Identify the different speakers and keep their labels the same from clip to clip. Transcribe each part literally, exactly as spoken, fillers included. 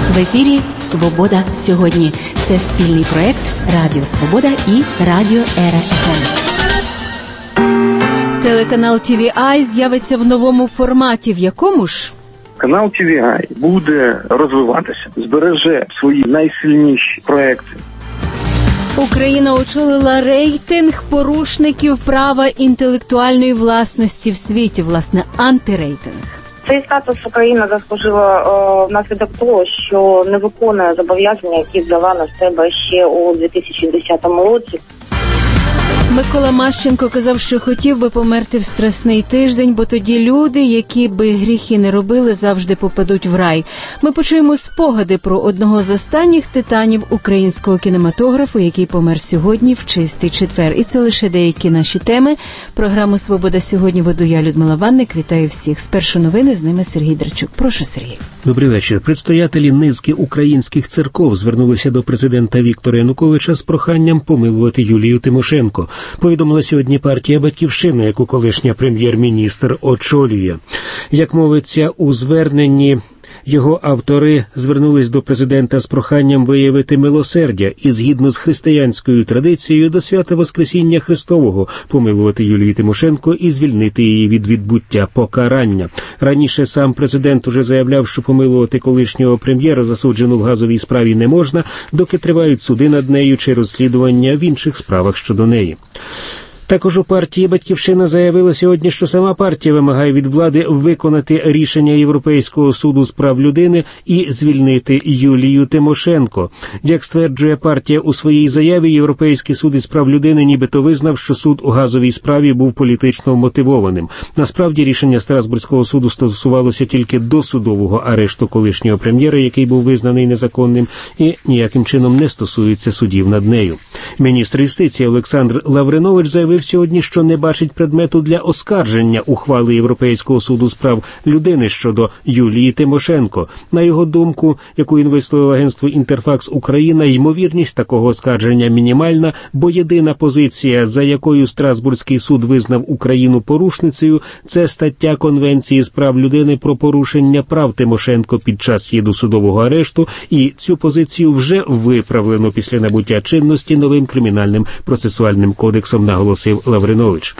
Speaker 1: В ефірі «Свобода сьогодні». Це спільний проект Радіо Свобода і Радіо Ера еф ем. Телеканал Ті Ві Ай з'явиться в новому форматі. В якому ж?
Speaker 2: Канал Ті Ві Ай буде розвиватися, збереже свої найсильніші проекти.
Speaker 1: Україна очолила рейтинг порушників права інтелектуальної власності в світі, власне, антирейтинг.
Speaker 3: Цей статус Україна заслужила о, внаслідок того, що не виконує зобов'язання, які взяла на себе ще у дві тисячі десятому році.
Speaker 1: Микола Мащенко казав, що хотів би померти в страсний тиждень, бо тоді люди, які би гріхи не робили, завжди попадуть в рай. Ми почуємо спогади про одного з останніх титанів українського кінематографу, який помер сьогодні в чистий четвер. І це лише деякі наші теми. Програму «Свобода сьогодні» веду я, Людмила Ванник. Вітаю всіх. Спершу новини, з ними Сергій Драчук. Прошу, Сергій.
Speaker 4: Добрий вечір. Предстоятелі низки українських церков звернулися до президента Віктора Януковича з проханням помилувати Юлію Тимошенко. Повідомила сьогодні партія «Батьківщина», яку колишня прем'єр-міністр очолює. Як мовиться у зверненні, його автори звернулись до президента з проханням виявити милосердя і, згідно з християнською традицією, до свята Воскресіння Христового помилувати Юлію Тимошенко і звільнити її від відбуття покарання. Раніше сам президент уже заявляв, що помилувати колишнього прем'єра, засуджену в газовій справі, не можна, доки тривають суди над нею чи розслідування в інших справах щодо неї. Також у партії «Батьківщина» заявила сьогодні, що сама партія вимагає від влади виконати рішення Європейського суду з прав людини і звільнити Юлію Тимошенко. Як стверджує партія у своїй заяві, Європейський суд із прав людини нібито визнав, що суд у газовій справі був політично мотивованим. Насправді, рішення Страсбурзького суду стосувалося тільки досудового арешту колишнього прем'єра, який був визнаний незаконним, і ніяким чином не стосується судів над нею. Міністр юстиції Олександр Лавринович заявив сьогодні, що не бачить предмету для оскарження ухвали Європейського суду з прав людини щодо Юлії Тимошенко. На його думку, яку він висловив агентству «Інтерфакс Україна», ймовірність такого оскарження мінімальна, бо єдина позиція, за якою Страсбурзький суд визнав Україну порушницею, це стаття Конвенції з прав людини про порушення прав Тимошенко під час її досудового арешту, і цю позицію вже виправлено після набуття чинності новим кримінальним процесуальним кодексом, наголосив Лавринович.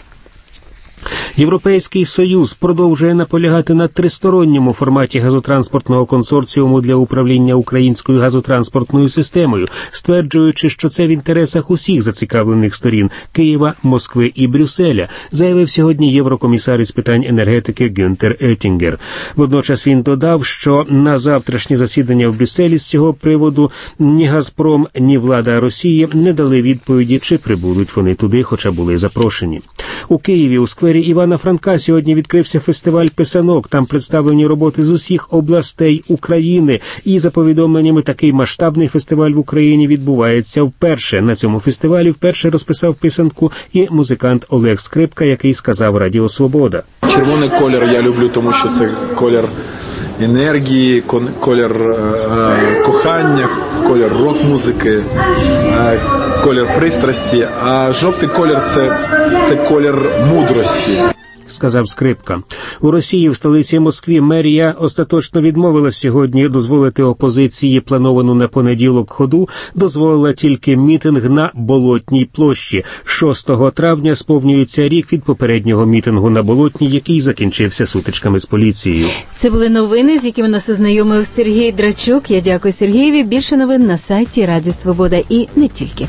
Speaker 4: Європейський Союз продовжує наполягати на тристоронньому форматі газотранспортного консорціуму для управління українською газотранспортною системою, стверджуючи, що це в інтересах усіх зацікавлених сторін – Києва, Москви і Брюсселя, заявив сьогодні єврокомісар із питань енергетики Гюнтер Оеттінгер. Водночас він додав, що на завтрашнє засідання в Брюсселі з цього приводу ні «Газпром», ні влада Росії не дали відповіді, чи прибудуть вони туди, хоча були запрошені. У Києві у сквері Івана Франка сьогодні відкрився фестиваль писанок. Там представлені роботи з усіх областей України. І, за повідомленнями, такий масштабний фестиваль в Україні відбувається вперше. На цьому фестивалі вперше розписав писанку і музикант Олег Скрипка, який сказав Радіо Свобода.
Speaker 5: Червоний колір я люблю, тому що це колір енергії, колір е, кохання, колір рок-музики, е, колір пристрасті, а жовтий колір – це, це колір мудрості.
Speaker 4: Сказав Скрипка. У Росії в столиці Москві мерія остаточно відмовилась сьогодні дозволити опозиції плановану на понеділок ходу, дозволила тільки мітинг на Болотній площі. шостого травня сповнюється рік від попереднього мітингу на Болотній, який закінчився сутичками з поліцією.
Speaker 1: Це були новини, з якими нас ознайомив Сергій Драчук. Я дякую Сергієві. Більше новин на сайті Радіо Свобода і не тільки.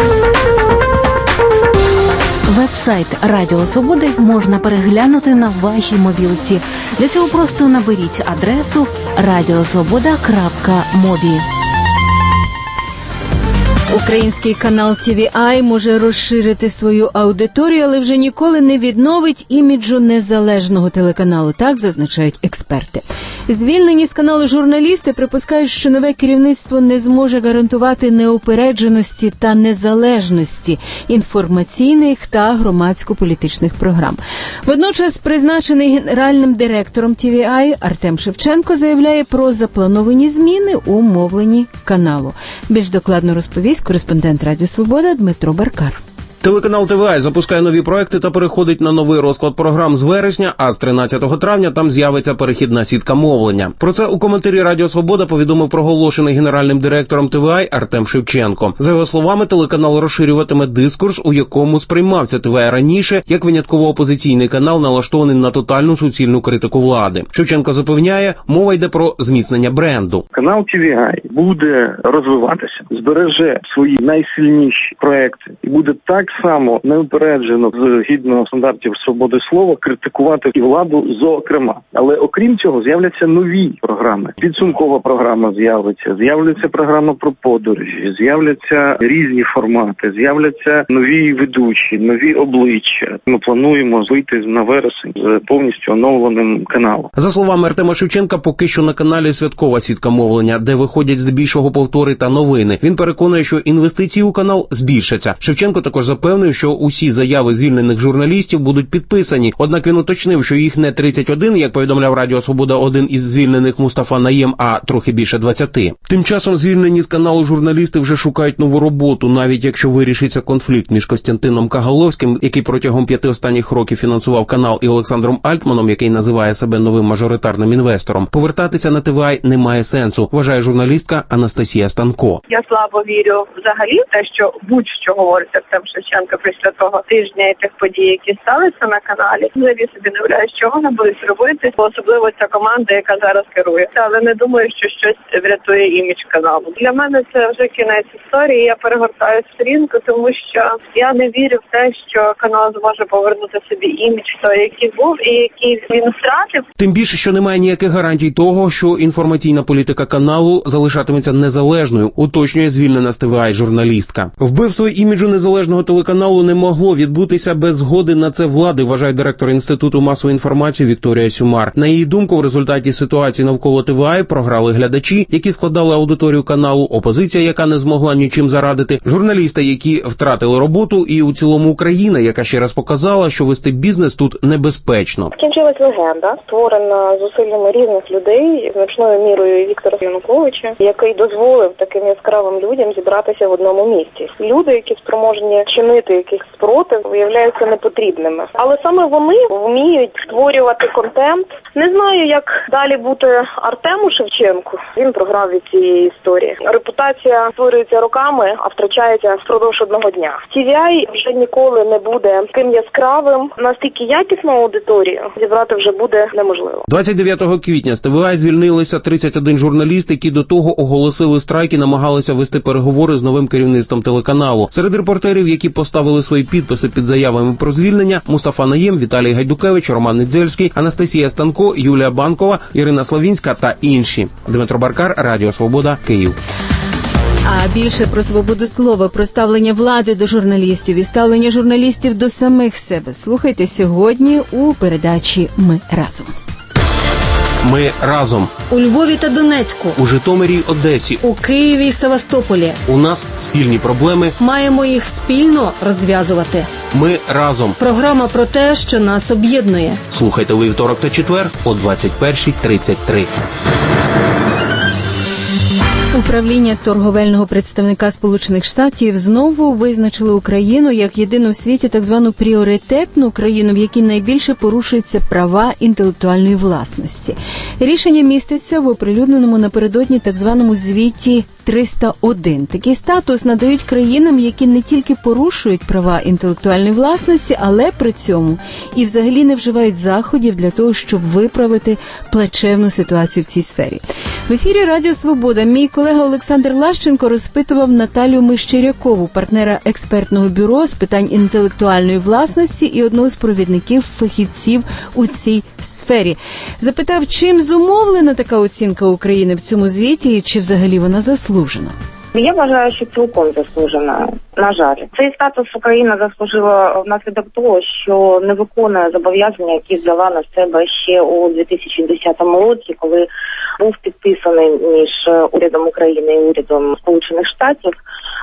Speaker 6: Веб-сайт Радіо Свободи можна переглянути на вашій мобілці. Для цього просто наберіть адресу радіосвобода крапка мобі.
Speaker 1: Український канал Ті Ві Ай може розширити свою аудиторію, але вже ніколи не відновить іміджу незалежного телеканалу, так зазначають експерти. Звільнені з каналу журналісти припускають, що нове керівництво не зможе гарантувати неупередженості та незалежності інформаційних та громадсько-політичних програм. Водночас призначений генеральним директором Ті Ві Ай Артем Шевченко заявляє про заплановані зміни у мовленні каналу. Більш докладно розповість кореспондент Радіо Свобода Дмитро Баркар.
Speaker 7: Телеканал Т В А запускає нові проекти та переходить на новий розклад програм з вересня, а з тринадцятого травня там з'явиться перехідна сітка мовлення. Про це у коментарі Радіо Свобода повідомив проголошений генеральним директором Т В А Артем Шевченко. За його словами, телеканал розширюватиме дискурс, у якому сприймався Т В А раніше як винятково опозиційний канал, налаштований на тотальну суцільну критику влади. Шевченко запевняє, мова йде про зміцнення бренду.
Speaker 2: Канал Т В А буде розвиватися, збереже свої найсильніші проекти і буде так само неупереджено, згідно стандартів свободи слова, критикувати і владу зокрема. Але окрім цього з'являться нові програми. Підсумкова програма з'явиться, з'являться програма про подорожі, з'являться різні формати, з'являться нові ведучі, нові обличчя. Ми плануємо вийти на вересень з повністю оновленим каналом.
Speaker 7: За словами Артема Шевченка, поки що на каналі святкова сітка мовлення, де виходять здебільшого повтори та новини. Він переконує, що інвестиції у канал збільшаться. Шевченко також запевнив, що усі заяви звільнених журналістів будуть підписані. Однак він уточнив, що їх не тридцять один, як повідомляв Радіо Свобода, один із звільнених Мустафа Наєм, а трохи більше двадцяти. Тим часом звільнені з каналу журналісти вже шукають нову роботу, навіть якщо вирішиться конфлікт між Костянтином Кагаловським, який протягом п'яти останніх років фінансував канал, і Олександром Альтманом, який називає себе новим мажоритарним інвестором. Повертатися на Т В А немає сенсу, вважає журналістка Анастасія Станко.
Speaker 8: Я слабо вірю взагалі в те, що будь-що говорить Артем Шевченко після того тижня і тих подій, які сталися на каналі. Взагалі собі не уявляю, що вони будуть робити, особливо ця команда, яка зараз керує. Але не думаю, що щось врятує імідж каналу. Для мене це вже кінець історії. Я перегортаю сторінку, тому що я не вірю в те, що канал зможе повернути собі імідж той, який був і який він втратив.
Speaker 7: Тим більше, що немає ніяких гарантій того, що інформаційна політика каналу залишатиметься незалежною, уточнює звільнена з Т В А журналістка. Вбивство іміджу незалежного телеканалу не могло відбутися без згоди на це влади, вважає директор Інституту масової інформації Вікторія Сюмар. На її думку, в результаті ситуації навколо Т В А програли глядачі, які складали аудиторію каналу, опозиція, яка не змогла нічим зарадити, журналісти, які втратили роботу, і у цілому Україна, яка ще раз показала, що вести бізнес тут небезпечно.
Speaker 9: Скінчилась легенда, створена зусиллями різних людей, значною мірою Віктора Януковича, який дозволив таким яскравим людям зібратися в одному місці. Люди, які спроможні чинити якийсь спротив, виявляються непотрібними. Але саме вони вміють створювати контент. Не знаю, як далі бути Артему Шевченку. Він програв від цієї історії. Репутація створюється роками, а втрачається впродовж одного дня. Ті ві ай вже ніколи не буде таким яскравим. Настільки якісну аудиторію зібрати вже буде неможливо.
Speaker 7: двадцять дев'ятого квітня з Т В А звільнилися тридцять один журналіст, які до того оголосили страйк і намагалися вести переговори з новим керівництвом телеканалу. Серед репортерів, які поставили свої підписи під заявами про звільнення, Мустафа Наєм, Віталій Гайдукевич, Роман Недзельський, Анастасія Станко, Юлія Банкова, Ірина Славінська та інші. Дмитро Баркар, Радіо Свобода, Київ.
Speaker 1: А більше про свободу слова, про ставлення влади до журналістів і ставлення журналістів до самих себе слухайте сьогодні у передачі «Ми разом».
Speaker 7: Ми разом.
Speaker 6: У Львові та Донецьку.
Speaker 7: У Житомирі й Одесі.
Speaker 6: У Києві й Севастополі.
Speaker 7: У нас спільні проблеми.
Speaker 6: Маємо їх спільно розв'язувати.
Speaker 7: Ми разом.
Speaker 6: Програма про те, що нас об'єднує.
Speaker 7: Слухайте у вівторок та четвер о двадцять першій тридцять три.
Speaker 1: Управління торговельного представника Сполучених Штатів знову визначило Україну як єдину в світі так звану пріоритетну країну, в якій найбільше порушуються права інтелектуальної власності. Рішення міститься в оприлюдненому напередодні так званому звіті триста один. Такий статус надають країнам, які не тільки порушують права інтелектуальної власності, але при цьому і взагалі не вживають заходів для того, щоб виправити плачевну ситуацію в цій сфері. В ефірі Радіо Свобода мій колега Олександр Лащенко розпитував Наталю Мищерякову, партнера експертного бюро з питань інтелектуальної власності і одного з провідників фахівців у цій сфері. Запитав, чим зумовлена така оцінка України в цьому звіті і чи взагалі вона заслужена?
Speaker 3: Я вважаю, що цілком заслужена. На жаль, цей статус Україна заслужила внаслідок того, що не виконує зобов'язання, які взяла на себе ще у дві тисячі десятому році, коли був підписаний між урядом України і урядом Сполучених Штатів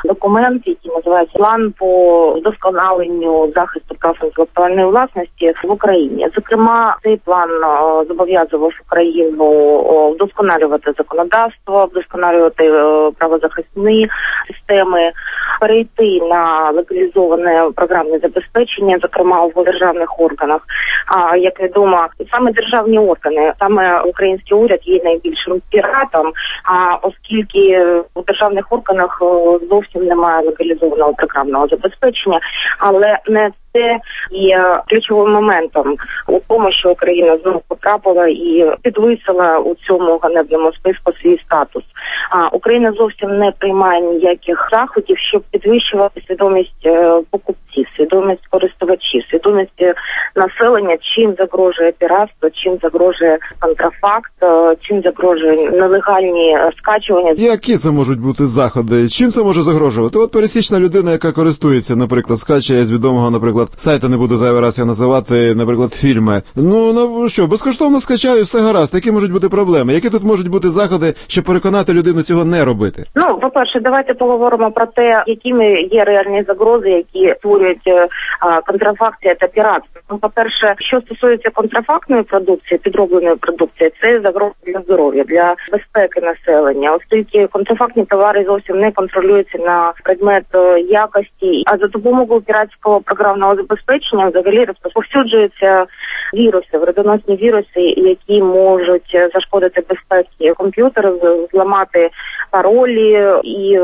Speaker 3: документ, який називається «План по вдосконаленню захисту прав інтелектуальної власності в Україні». Зокрема, цей план зобов'язував Україну вдосконалювати законодавство, вдосконалювати правозахисні системи, перейти на легалізоване програмне забезпечення, зокрема в державних органах. А як відомо, саме державні органи, саме український уряд є найбільшим піратом, а оскільки у державних органах зовсім немає легалізованого програмного забезпечення, але не це є ключовим моментом у тому, що Україна знову потрапила і підвисила у цьому ганебному списку свій статус. А Україна зовсім не приймає ніяких заходів, щоб підвищувати свідомість покупців, свідомість користувачів, свідомість населення, чим загрожує піратство, чим загрожує контрафакт, чим загрожує нелегальні скачування.
Speaker 10: Які це можуть бути заходи? Чим це може загрожувати? От пересічна людина, яка користується, наприклад, скачує з відомого, наприклад, сайта, не буду зайвий раз його називати, наприклад, фільми. Ну, ну що, безкоштовно скачаю, все гаразд. Які можуть бути проблеми? Які тут можуть бути заходи, щоб переконати людину цього не робити?
Speaker 3: Ну, по-перше, давайте поговоримо про те, якими є реальні загрози, які створюють контрафакція та піратство. Ну, по-перше, що стосується контрафактної продукції, підробленої продукції, це загроза для здоров'я, для безпеки населення, оскільки контрафактні товари зовсім не контролюються на предмет якості, а за допомогою піратського програмного забезпечення взагалі розповсюджуються віруси, вредоносні віруси, які можуть зашкодити безпеці комп'ютера, зламати паролі, і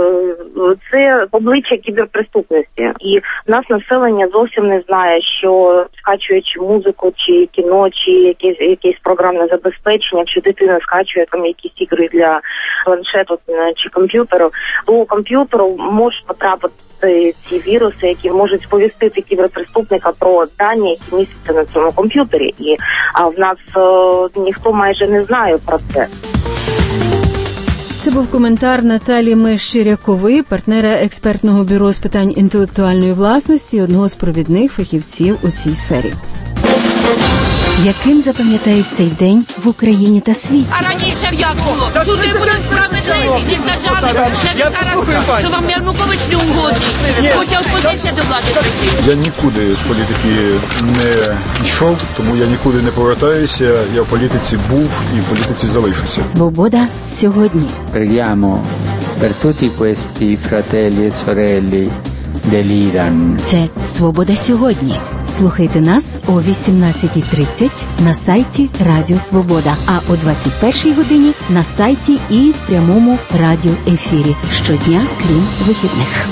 Speaker 3: це обличчя кіберпреступності. І в нас населення зовсім не знає, що скачуючи музику, чи кіно, чи якесь, якесь програмне забезпечення, якщо дитина скачує там якісь ігри для планшету чи комп'ютеру, то у комп'ютеру можуть потрапити ці віруси, які можуть сповістити кіберпреступника про дані, які містяться на цьому комп'ютері. І а в нас е, ніхто майже не знає про це.
Speaker 1: Це був коментар Наталі Мещерякової, партнера експертного бюро з питань інтелектуальної власності, одного з провідних фахівців у цій сфері.
Speaker 6: Яким запам'ятають цей день в Україні та світі?
Speaker 11: А раніше як було? Суди були справедливі, не сажали, ще так, що вам Янукович не угодний. Хоча опозиція до влади прийти.
Speaker 12: Я нікуди з політики не йшов, тому я нікуди не повертаюся. Я в політиці був і в політиці залишуся.
Speaker 6: Свобода сьогодні.
Speaker 13: Preghiamo per tutti questi fratelli e sorelle dell'Iran.
Speaker 6: Це «Свобода сьогодні». Слухайте нас о вісімнадцятій тридцять на сайті Радіо Свобода, а о двадцять першій годині на сайті і в прямому радіоефірі щодня, крім вихідних.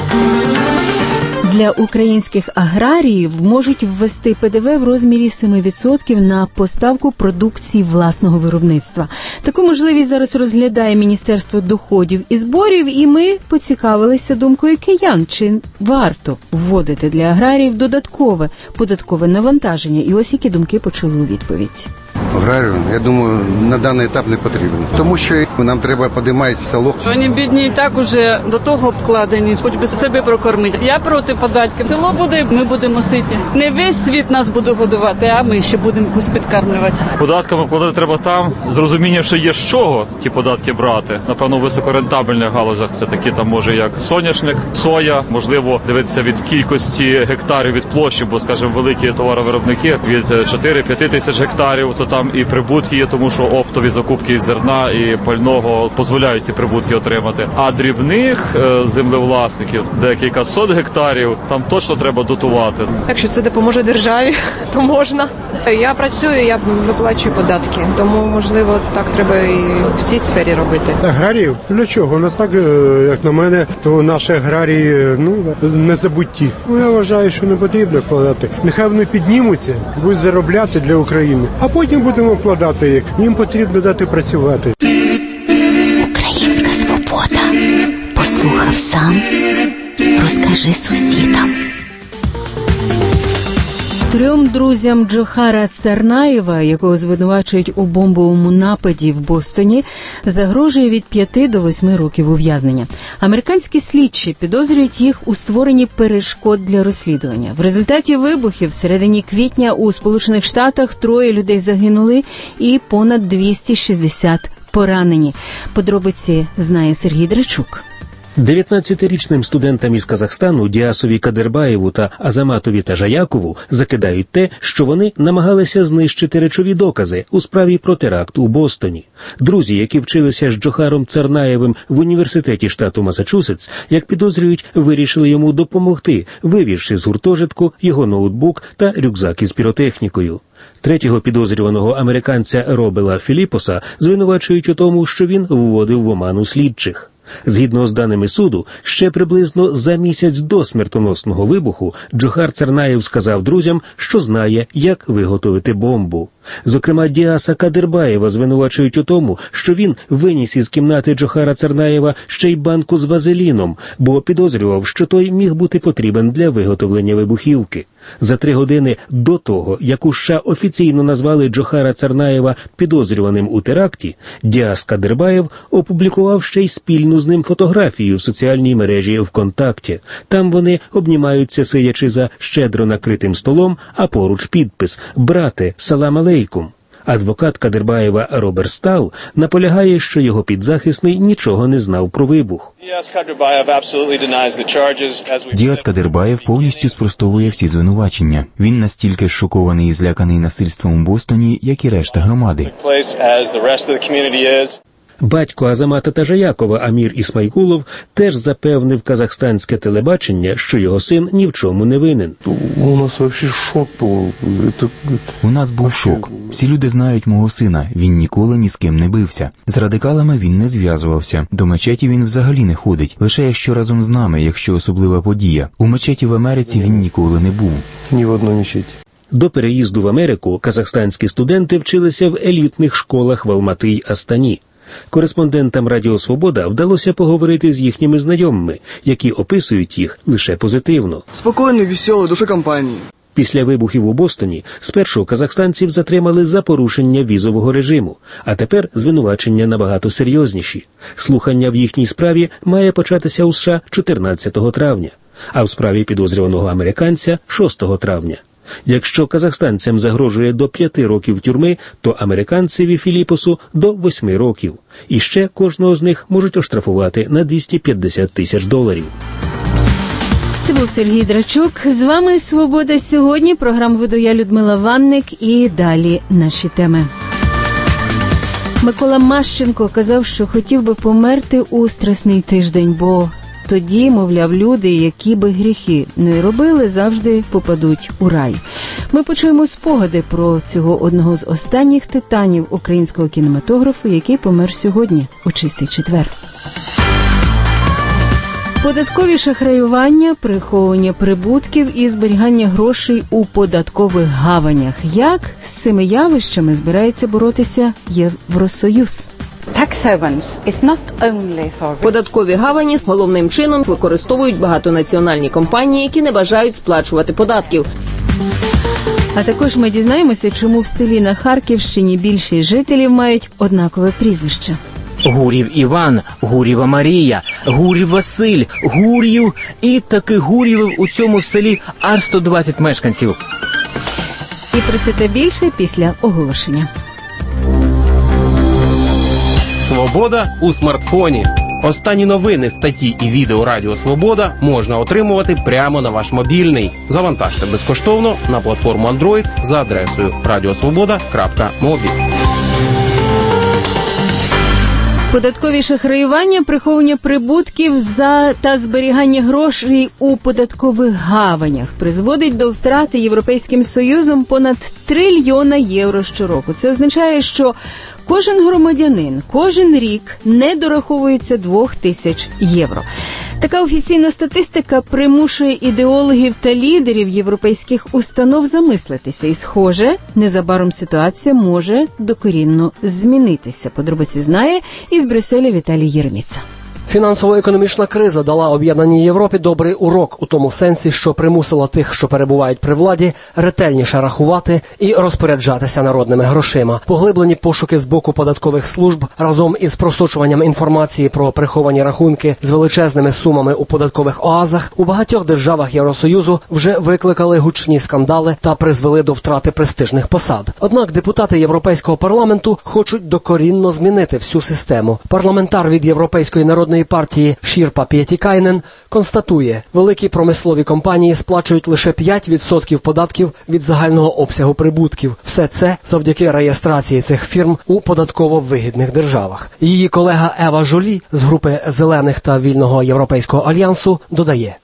Speaker 1: Для українських аграріїв можуть ввести ПДВ в розмірі сім відсотків на поставку продукції власного виробництва. Таку можливість зараз розглядає Міністерство доходів і зборів, і ми поцікавилися думкою киян, чи варто вводити для аграріїв додаткове податкове навантаження. І ось які думки почули у відповідь.
Speaker 14: Аграрію, я думаю, на даний етап не потрібно. Тому що нам треба підіймати село.
Speaker 15: Вони бідні і так уже до того обкладені, хоч би себе прокормити. Я проти податків. Село буде, ми будемо ситі. Не весь світ нас буде годувати, а ми ще будемо якусь підкармлювати.
Speaker 16: Податками платити треба там, з розумінням, що є з чого ті податки брати. Напевно, в високорентабельних галузях це такі там, може, як соняшник, соя, можливо, дивитися від кількості гектарів від площі, бо, скажімо, великі товаровиробники від чотири-п'ять тисяч гектарів, то там і прибутки є, тому що оптові закупки зерна і пального дозволяють ці прибутки отримати. А дрібних е, землевласників, декілька сот гектарів, там точно треба дотувати.
Speaker 17: Якщо це допоможе державі, то можна. Я працюю, я виплачую податки, тому, можливо, так треба і в цій сфері робити.
Speaker 18: Аграріїв? Для чого? Ну так, як на мене, то наші аграрії, ну, не забутті. Ну, я вважаю, що не потрібно вкладати. Нехай вони піднімуться, будуть заробляти для України, а потім будемо вкладати їх. Їм потрібно дати працювати.
Speaker 6: Українська свобода. Послухав сам, розкажи сусідам.
Speaker 1: Трьом друзям Джохара Царнаєва, якого звинувачують у бомбовому нападі в Бостоні, загрожує від п'яти до восьми років ув'язнення. Американські слідчі підозрюють їх у створенні перешкод для розслідування. В результаті вибухів в середині квітня у Сполучених Штатах троє людей загинули і понад двісті шістдесят поранені. Подробиці знає Сергій Драчук.
Speaker 4: дев'ятнадцятирічним студентам із Казахстану Діасові Кадирбаєву та Азаматові Тажаякову закидають те, що вони намагалися знищити речові докази у справі про теракт у Бостоні. Друзі, які вчилися з Джохаром Царнаєвим в університеті штату Масачусетс, як підозрюють, вирішили йому допомогти, вивізши з гуртожитку його ноутбук та рюкзак із піротехнікою. Третього підозрюваного американця Робела Філіпоса звинувачують у тому, що він вводив в оману слідчих. Згідно з даними суду, ще приблизно за місяць до смертоносного вибуху Джохар Царнаєв сказав друзям, що знає, як виготовити бомбу. Зокрема, Діаса Кадирбаєва звинувачують у тому, що він виніс із кімнати Джохара Царнаєва ще й банку з вазеліном, бо підозрював, що той міг бути потрібен для виготовлення вибухівки. За три години до того, як у США офіційно назвали Джохара Царнаєва підозрюваним у теракті, Діас Кадирбаєв опублікував ще й спільну з ним фотографію в соціальній мережі ВКонтакті. Там вони обнімаються, сидячи за щедро накритим столом, а поруч підпис «Брате, салам алейкум». Адвокат Кадирбаєва Роберт Стал наполягає, що його підзахисний нічого не знав про вибух.
Speaker 19: Діас Кадирбаєв повністю спростовує всі звинувачення. Він настільки шокований і зляканий насильством у Бостоні, як і решта громади.
Speaker 4: Батько Азамата Тажаякова Амір Ісмайкулов теж запевнив казахстанське телебачення, що його син ні в чому не винен.
Speaker 19: У нас взагалі шок був. У нас був шок. Всі люди знають мого сина. Він ніколи ні з ким не бився. З радикалами він не зв'язувався. До мечеті він взагалі не ходить. Лише якщо разом з нами, якщо особлива подія. У мечеті в Америці він ніколи не був.
Speaker 20: Ні в одній мечеті.
Speaker 4: До переїзду в Америку казахстанські студенти вчилися в елітних школах в Алмати й Астані. Кореспондентам Радіо Свобода вдалося поговорити з їхніми знайомими, які описують їх лише позитивно.
Speaker 20: Спокійні, веселі, душекомпанії.
Speaker 4: Після вибухів у Бостоні спершу казахстанців затримали за порушення візового режиму, а тепер звинувачення набагато серйозніші. Слухання в їхній справі має початися у США чотирнадцятого травня, а в справі підозрюваного американця шостого травня. Якщо казахстанцям загрожує до п'яти років тюрми, то американцеві Філіпосу до восьми років. І ще кожного з них можуть оштрафувати на двісті п'ятдесят тисяч доларів.
Speaker 1: Це був Сергій Драчук. З вами «Свобода сьогодні». Програму веду я, Людмила Ванник. І далі наші теми. Микола Мащенко казав, що хотів би померти у страсний тиждень, бо тоді, мовляв, люди, які би гріхи не робили, завжди попадуть у рай. Ми почуємо спогади про цього одного з останніх титанів українського кінематографу, який помер сьогодні, у Чистий четвер. Податкові шахраювання, приховування прибутків і зберігання грошей у податкових гаванях. Як з цими явищами збирається боротися Євросоюз?
Speaker 21: Податкові гавані головним чином використовують багатонаціональні компанії, які не бажають сплачувати податків.
Speaker 1: А також ми дізнаємося, чому в селі на Харківщині більшість жителів мають однакове прізвище.
Speaker 22: Гурів Іван, Гурєва Марія, Гурів Василь, Гур'їв і таких Гур'їв у цьому селі аж сто двадцять мешканців.
Speaker 1: І про це та більше після оголошення.
Speaker 7: Свобода у смартфоні. Останні новини, статті і відео Радіо Свобода можна отримувати прямо на ваш мобільний. Завантажте безкоштовно на платформу Android за адресою радіосвобода крапка мобі.
Speaker 1: Податкові шахраювання, приховування прибутків за та зберігання грошей у податкових гаванях призводить до втрати Європейським Союзом понад трильйона євро щороку. Це означає, що кожен громадянин кожен рік не дораховується двох тисяч євро. Така офіційна статистика примушує ідеологів та лідерів європейських установ замислитися. І, схоже, незабаром ситуація може докорінно змінитися. Подробиці знає із Брюсселя Віталій Єреміца.
Speaker 23: Фінансово-економічна криза дала об'єднаній Європі добрий урок у тому сенсі, що примусила тих, що перебувають при владі, ретельніше рахувати і розпоряджатися народними грошима. Поглиблені пошуки з боку податкових служб разом із просочуванням інформації про приховані рахунки з величезними сумами у податкових оазах у багатьох державах Євросоюзу вже викликали гучні скандали та призвели до втрати престижних посад. Однак депутати Європейського парламенту хочуть докорінно змінити всю систему. Парламентар від Європейської народної Радикальної партії Шірпа Пієтікайнен констатує, великі промислові компанії сплачують лише п'ять відсотків податків від загального обсягу прибутків. Все це завдяки реєстрації цих фірм у податково вигідних державах. Її колега Ева Жолі з групи «Зелених» та Вільного Європейського альянсу додає.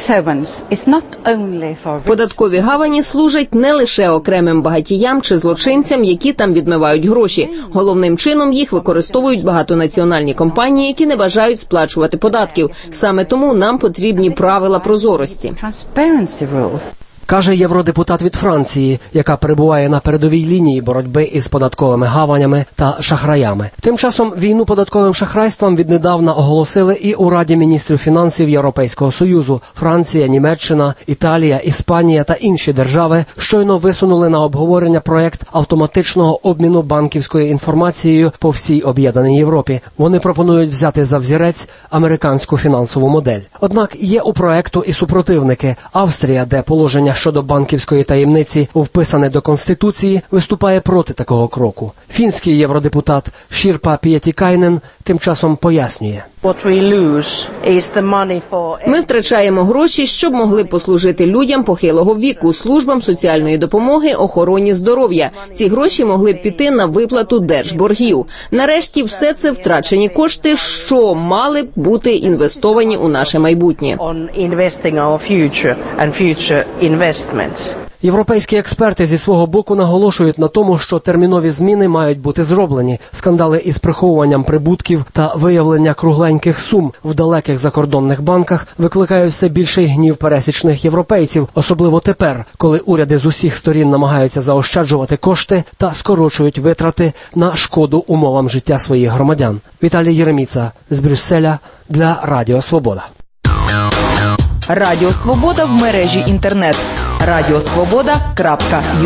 Speaker 21: Податкові гавані служать не лише окремим багатіям чи злочинцям, які там відмивають гроші. Головним чином їх використовують багатонаціональні компанії, які не бажають сплачувати податків. Саме тому нам потрібні правила прозорості.
Speaker 23: Каже євродепутат від Франції, яка перебуває на передовій лінії боротьби із податковими гаванями та шахраями. Тим часом війну податковим шахрайством віднедавна оголосили і у Раді міністрів фінансів Європейського Союзу. Франція, Німеччина, Італія, Іспанія та інші держави щойно висунули на обговорення проект автоматичного обміну банківською інформацією по всій об'єднаній Європі. Вони пропонують взяти за взірець американську фінансову модель. Однак є у проекту і супротивники. Австрія, де положення щодо банківської таємниці вписане до Конституції, виступає проти такого кроку. Фінський євродепутат Шірпа Пієтікайнен тим часом пояснює.
Speaker 21: Ми втрачаємо гроші, щоб могли послужити людям похилого віку, службам соціальної допомоги, охороні здоров'я. Ці гроші могли б піти на виплату держборгів. Нарешті все це втрачені кошти, що мали б бути інвестовані у наше майбутнє.
Speaker 23: Європейські експерти зі свого боку наголошують на тому, що термінові зміни мають бути зроблені. Скандали із приховуванням прибутків та виявлення кругленьких сум в далеких закордонних банках викликають все більший гнів пересічних європейців, особливо тепер, коли уряди з усіх сторін намагаються заощаджувати кошти та скорочують витрати на шкоду умовам життя своїх громадян. Віталій Єреміца з Брюсселя для Радіо Свобода.
Speaker 2: Радіо Свобода в мережі інтернет. радіосвобода крапка ю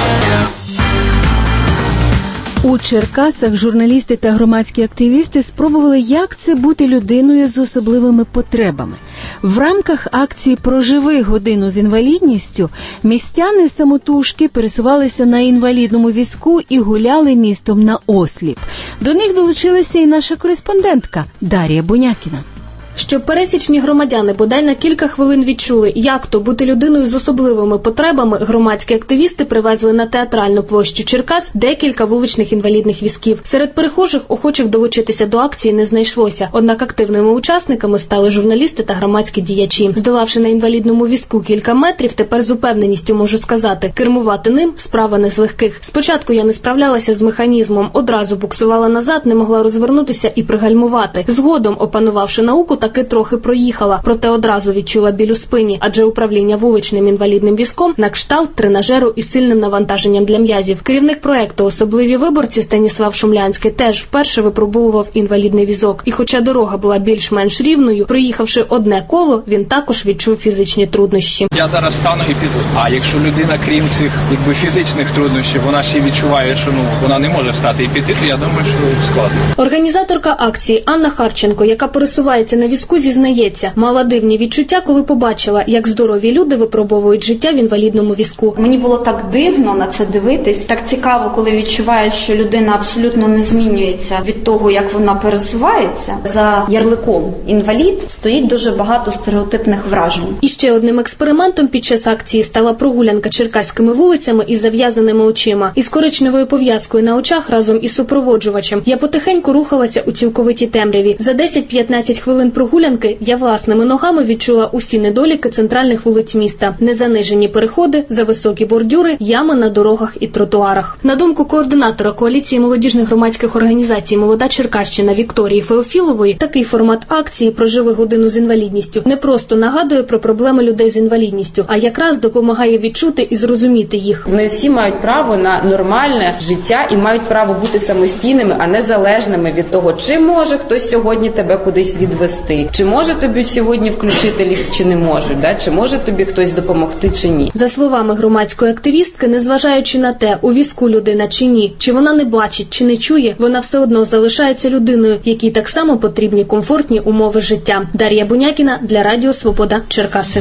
Speaker 2: а.
Speaker 1: У Черкасах журналісти та громадські активісти спробували, як це бути людиною з особливими потребами. В рамках акції «Проживи годину з інвалідністю» містяни самотужки пересувалися на інвалідному візку і гуляли містом на осліп. До них долучилася і наша кореспондентка Дар'я Бунякіна.
Speaker 5: Щоб пересічні громадяни бодай на кілька хвилин відчули, як то бути людиною з особливими потребами, громадські активісти привезли на театральну площу Черкас декілька вуличних інвалідних візків. Серед перехожих охочих долучитися до акції не знайшлося, однак активними учасниками стали журналісти та громадські діячі. Здолавши на інвалідному візку кілька метрів, тепер з упевненістю можу сказати, кермувати ним – справа не з легких. Спочатку я не справлялася з механізмом, одразу буксувала назад, не могла розвернутися і пригальмувати. Згодом, опанувавши науку, таки трохи проїхала, проте одразу відчула біль у спині, адже управління вуличним інвалідним візком на кшталт тренажеру із сильним навантаженням для м'язів. Керівник проекту «Особливі виборці» Станіслав Шумлянський теж вперше випробовував інвалідний візок. І хоча дорога була більш-менш рівною, проїхавши одне коло, він також відчув фізичні труднощі.
Speaker 8: Я зараз стану і піду. А якщо людина, крім цих якби фізичних труднощів, вона ще й відчуває, що ну вона не може встати і піти, то я думаю, що складно.
Speaker 5: Організаторка акції Анна Харченко, яка пересувається на візку, зізнається, мала дивні відчуття, коли побачила, як здорові люди випробовують життя в інвалідному візку.
Speaker 24: Мені було так дивно на це дивитись, так цікаво, коли відчуваєш, що людина абсолютно не змінюється від того, як вона пересувається. За ярликом «інвалід» стоїть дуже багато стереотипних вражень.
Speaker 5: І ще одним експериментом під час акції стала прогулянка черкаськими вулицями із зав'язаними очима. Із коричневою пов'язкою на очах разом із супроводжувачем я потихеньку рухалася у цілковитій темряві. За десять-п'ятнадцять хвилин прогулянки я власними ногами відчула усі недоліки центральних вулиць міста. Незанижені переходи, зависокі бордюри, ями на дорогах і тротуарах. На думку координатора коаліції молодіжних громадських організацій «Молода Черкащина» Вікторії Феофілової, такий формат акції «Проживи годину з інвалідністю» не просто нагадує про проблеми людей з інвалідністю, а якраз допомагає відчути і зрозуміти їх.
Speaker 25: Вони всі мають право на нормальне життя і мають право бути самостійними, а не залежними від того, чи може хтось сьогодні тебе кудись відвести, чи може тобі сьогодні включити ліфт, чи не може, да? Чи може тобі хтось допомогти, чи ні.
Speaker 5: За словами громадської активістки, незважаючи на те, у візку людина чи ні, чи вона не бачить, чи не чує, вона все одно залишається людиною, якій так само потрібні комфортні умови життя. Дар'я Бунякіна для Радіо Свобода, Черкаси.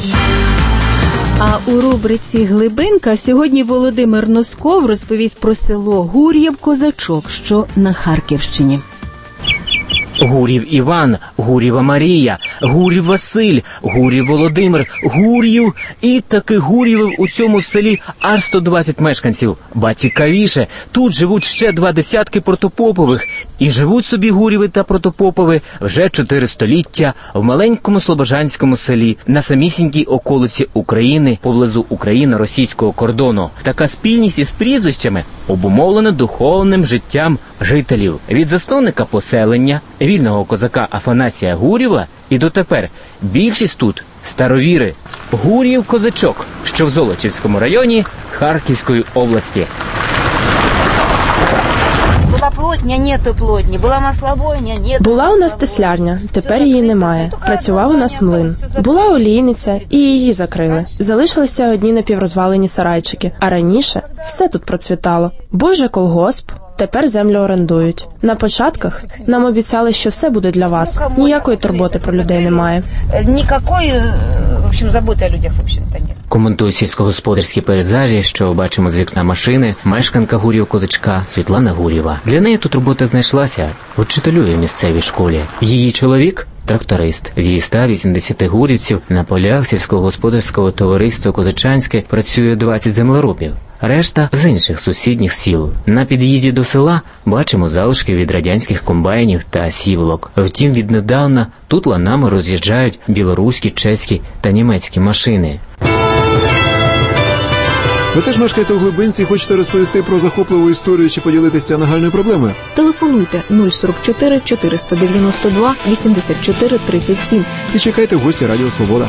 Speaker 1: А у рубриці «Глибинка» сьогодні Володимир Носков розповість про село Гур'єв-Козачок, що на Харківщині.
Speaker 22: Гурів Іван, Гурєва Марія, Гурів Василь, Гурів Володимир, Гур'їв і таки Гур'євів у цьому селі аж сто двадцять мешканців. Ба цікавіше, тут живуть ще два десятки протопопових. І живуть собі Гурєви та протопопови вже чотири століття в маленькому слобожанському селі на самісінькій околиці України поблизу україно-російського кордону. Така спільність із прізвищами обумовлена духовним життям жителів. Від засновника поселення, вільного козака Афанасія Гурєва, і дотепер більшість тут старовіри. Гур'їв козачок, що в Золочівському районі Харківської області.
Speaker 3: Була плотня, нету плотні. Була маслобойня, нету.
Speaker 9: Була у нас теслярня, тепер її немає. Працював у нас млин. Була олійниця, і її закрили. Залишилися одні напіврозвалені сарайчики. А раніше все тут процвітало. Був же колгосп, тепер землю орендують. На початках нам обіцяли, що все буде для вас. Ніякої турботи про людей немає.
Speaker 3: Ніякої, в общем, заботи о людях, в общем-то, ні.
Speaker 22: Коментує сільськогосподарські пейзажі, що бачимо з вікна машини, мешканка Гур'їв-козачка Світлана Гур'єва. Для неї тут робота знайшлася. Вчителює в місцевій школі. Її чоловік – тракторист. Зі ста вісімдесяти гурівців на полях сільськогосподарського товариства «Козачанське» працює двадцять землеробів. Решта з інших сусідніх сіл. На під'їзді до села бачимо залишки від радянських комбайнів та сіволок. Втім, віднедавна тут ланами роз'їжджають білоруські, чеські та німецькі машини.
Speaker 10: Ви теж мешкаєте у Глибинці і хочете розповісти про захопливу історію чи поділитися нагальною проблемою?
Speaker 11: Телефонуйте нуль сорок чотири чотириста дев'яносто два вісімдесят чотири тридцять сім.
Speaker 10: І чекайте в гості Радіо Свобода.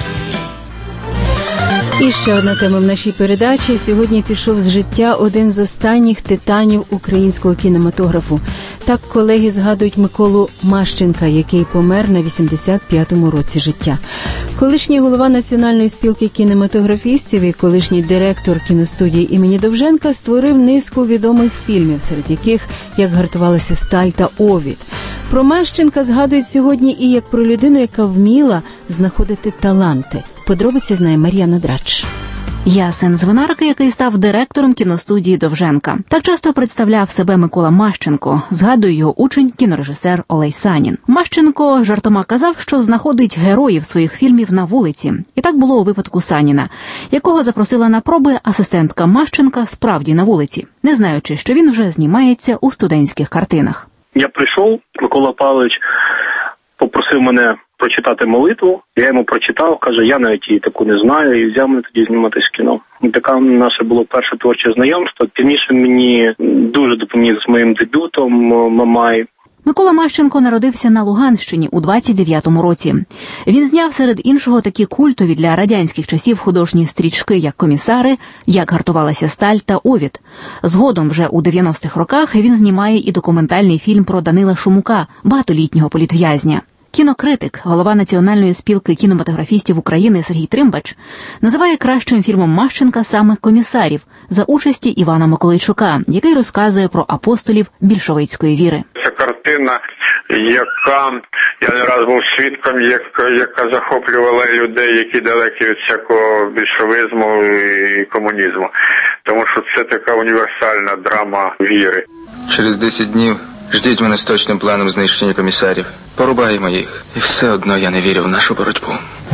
Speaker 1: І ще одна тема в нашій передачі. Сьогодні пішов з життя один з останніх титанів українського кінематографу. Так колеги згадують Миколу Мащенка, який помер на вісімдесят п'ятому році життя. Колишній голова Національної спілки кінематографістів і колишній директор кіностудії імені Довженка створив низку відомих фільмів, серед яких «Як гартувалася сталь» та «Овід». Про Мащенка згадують сьогодні і як про людину, яка вміла знаходити таланти. Подробиці знає Мар'яна Драч.
Speaker 12: Я син звинарки, який став директором кіностудії Довженка. Так часто представляв себе Микола Мащенко, згадує його учень, кінорежисер Олей Санін. Мащенко жартома казав, що знаходить героїв своїх фільмів на вулиці. І так було у випадку Саніна, якого запросила на проби асистентка Мащенка справді на вулиці, не знаючи, що він вже знімається у студентських картинах.
Speaker 26: Я прийшов, Микола Павлович попросив мене прочитати молитву, я йому прочитав, каже, я навіть її таку не знаю, і взяв мене тоді зніматись в кіно. І таке наше було перше творче знайомство. Пізніше мені дуже допоміг з моїм дебютом «Мамай».
Speaker 12: Микола Мащенко народився на Луганщині у двадцять дев'ятому році. Він зняв серед іншого такі культові для радянських часів художні стрічки, як «Комісари», «Як гартувалася сталь» та «Овід». Згодом вже у дев'яностих роках він знімає і документальний фільм про Данила Шумука, багатолітнього політв'язня. Кінокритик, голова Національної спілки кінематографістів України Сергій Тримбач називає кращим фільмом Мащенка саме «Комісарів» за участі Івана Миколайчука, який розказує про апостолів більшовицької віри.
Speaker 27: Це картина, яка, я не раз був свідком, яка, яка захоплювала людей, які далекі від всякого більшовизму і комунізму. Тому що це така універсальна драма віри.
Speaker 28: Через десять днів ждіть мене з точним планом знищення комісарів. Порубаємо їх. І все одно я не вірю в нашу боротьбу.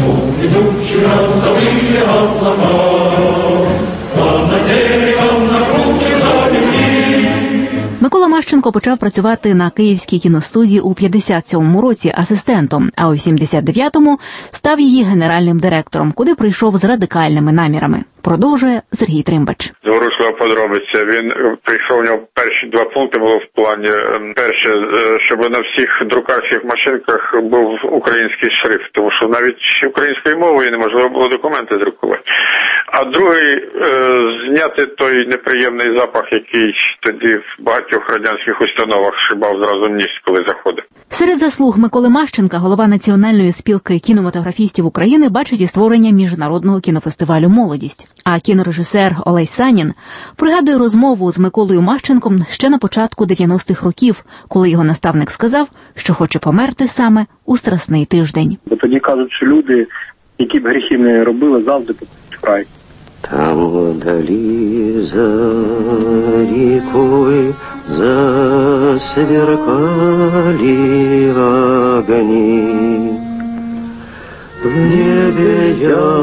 Speaker 12: Микола Мащенко почав працювати на Київській кіностудії у п'ятдесят сьомому році асистентом, а у сімдесят дев'ятому став її генеральним директором, куди прийшов з радикальними намірами. Продовжує Сергій Тримбач.
Speaker 27: Зворушлива подробиця. Він прийшов, у нього перші два пункти було в плані. Перше, щоб на всіх друкарських машинках був український шрифт, тому що навіть українською мовою неможливо було документи друкувати. А другий, зняти той неприємний запах, який тоді в багатьох радянських установах шибав зразу ніс, коли заходив.
Speaker 12: Серед заслуг Миколи Мащенка голова Національної спілки кінематографістів України бачить і створення міжнародного кінофестивалю «Молодість». А кінорежисер Олей Санін пригадує розмову з Миколою Мащенком ще на початку дев'яностих років, коли його наставник сказав, що хоче померти саме у Страсний тиждень.
Speaker 26: Бо тоді кажуть, що люди, які б гріхів не робили, завжди попадуть в рай.
Speaker 6: Там вдали за рекой засверкали огни. В небе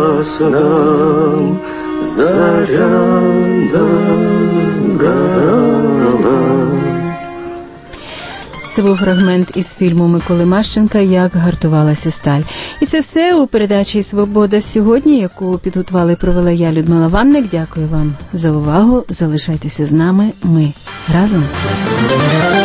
Speaker 6: ясном заря догорала.
Speaker 1: Це був фрагмент із фільму Миколи Мащенка «Як гартувалася сталь». І це все у передачі «Свобода сьогодні», яку підготувала і провела я, Людмила Ванник. Дякую вам за увагу. Залишайтеся з нами. Ми разом.